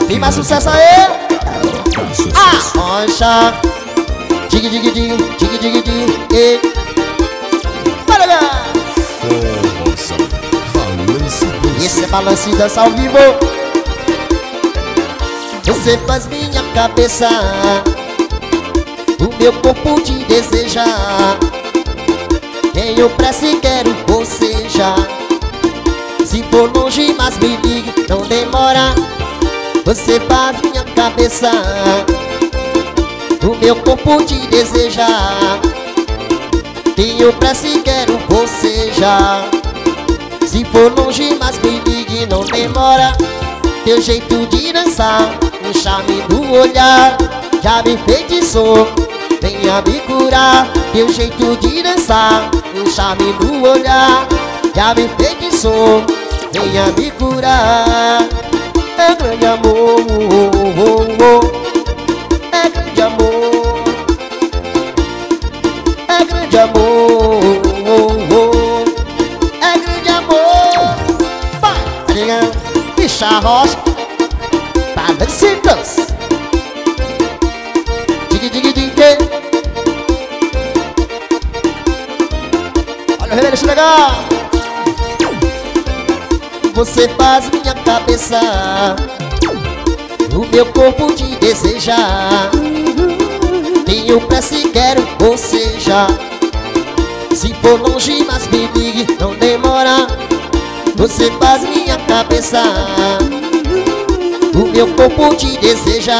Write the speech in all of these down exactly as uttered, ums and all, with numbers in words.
E mais sucesso aí. Arrocha. Dig, dig, dig, dig, dig, dig, e bora lá. Esse é balanço e dança ao vivo. Você faz minha cabeça, o meu corpo te deseja. Tenho pressa e quero você já. Se for longe, mas me ligue, não demora. Você faz minha cabeça, o meu corpo te deseja. Tenho pressa e quero você já. Se for longe, mas me ligue, não demora. Teu jeito de dançar, um charme no olhar, já me enfeitiçou, venha me curar. Teu jeito de dançar, um charme no olhar, já me enfeitiçou, venha me curar. É grande amor, oh, oh, oh. É grande amor, é grande amor, oh, oh. É grande amor. Vai, bicha rocha, balance e dança. Dig, dig, dig, dig. Olha o reverso legal. Você faz minha cabeça, o meu corpo te deseja. Tenho pressa e quero você já. Se for longe, mas me ligue, não demora. Você faz minha cabeça, o meu corpo te deseja.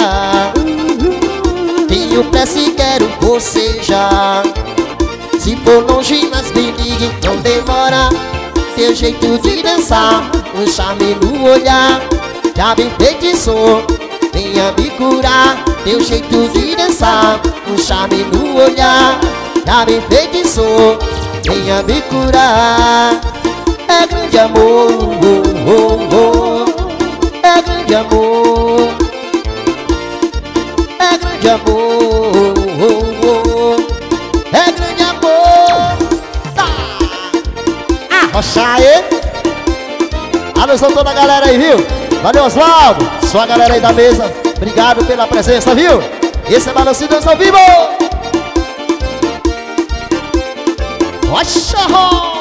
Tenho pressa e quero você já. Se for longe, mas me ligue, não demora. Teu jeito de dançar, um charme no olhar, já me enfeitiçou, venha me curar. Teu jeito de dançar, um charme no olhar, já me enfeitiçou, venha me curar. É grande amor, oh, oh, oh. É grande amor, é grande amor, oh, oh. É grande amor. Tá. Arrocha aí. Alusão toda a galera aí, viu? Valeu, Oswaldo, sua galera aí da mesa, obrigado pela presença, viu? Esse é Balanço e Dança ao vivo. Rocha,